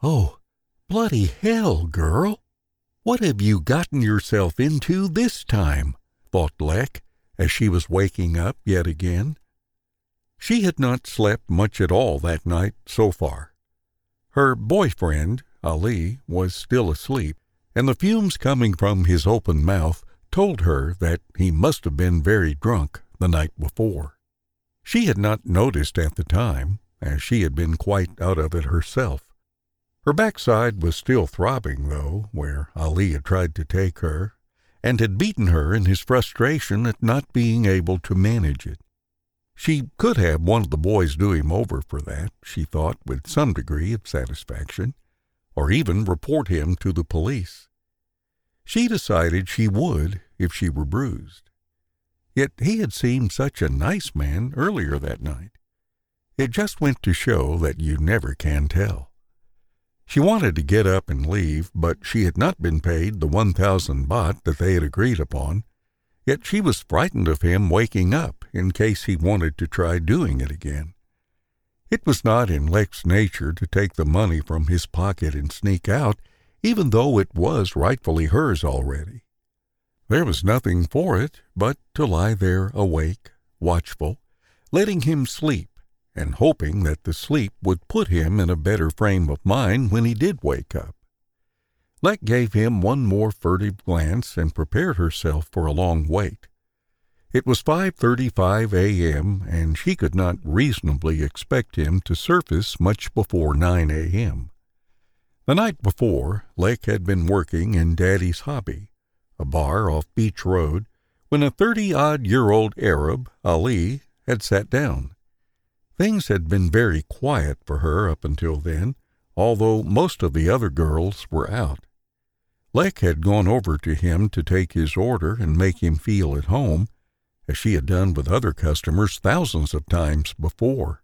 "Oh, bloody hell, girl! What have you gotten yourself into this time?" thought Lek, as she was waking up yet again. She had not slept much at all that night so far. Her boyfriend, Ali, was still asleep, and the fumes coming from his open mouth told her that he must have been very drunk the night before. She had not noticed at the time, as she had been quite out of it herself. Her backside was still throbbing, though, where Ali had tried to take her, and had beaten her in his frustration at not being able to manage it. She could have one of the boys do him over for that, she thought with some degree of satisfaction, or even report him to the police. She decided she would if she were bruised. Yet he had seemed such a nice man earlier that night. It just went to show that you never can tell. She wanted to get up and leave, but she had not been paid the 1,000 baht that they had agreed upon, yet she was frightened of him waking up in case he wanted to try doing it again. It was not in Lek's nature to take the money from his pocket and sneak out, even though it was rightfully hers already. There was nothing for it but to lie there awake, watchful, letting him sleep, and hoping that the sleep would put him in a better frame of mind when he did wake up. Lek gave him one more furtive glance and prepared herself for a long wait. It was 5:35 a.m., and she could not reasonably expect him to surface much before 9 a.m. The night before, Lek had been working in Daddy's Hobby, a bar off Beach Road, when a 30-odd-year-old Arab, Ali, had sat down. Things had been very quiet for her up until then, although most of the other girls were out. Lek had gone over to him to take his order and make him feel at home, as she had done with other customers thousands of times before.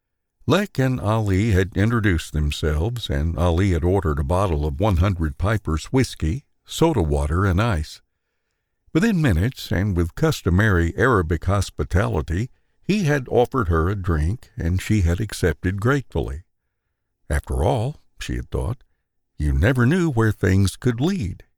Lek and Ali had introduced themselves, and Ali had ordered a bottle of 100 Piper's whiskey, soda water, and ice. Within minutes, and with customary Arabic hospitality, he had offered her a drink, and she had accepted gratefully. After all, she had thought, you never knew where things could lead.